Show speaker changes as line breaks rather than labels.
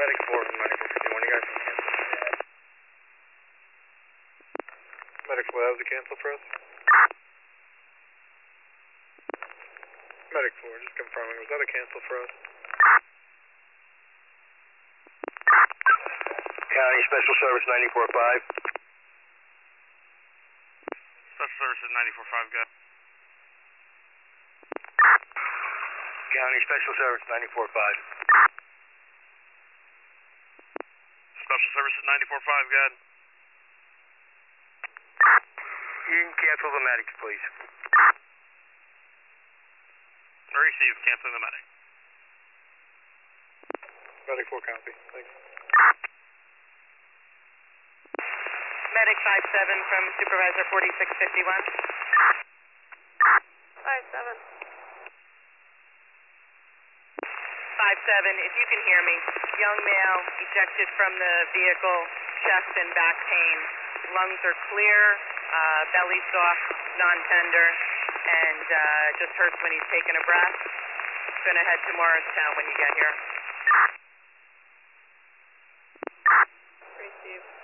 Medic 4 from 9451, you guys can cancel. Medic 4, that was a cancel for us? Medic 4, just confirming, was that a cancel for us?
County Special Service 94.5.
Special Services 94.5, good.
County Special Service 94.5.
Special Services 94.5, good.
You can cancel the medics, please.
Received, canceling the medic. Medic 4 copy, thanks.
Medic 5-7 from Supervisor 4651.
5-7.
5-7, if you can hear me, young male ejected from the vehicle, chest and back pain. Lungs are clear, belly soft, non-tender, and just hurts when he's taking a breath. Gonna head to Morristown when you get here.
Received.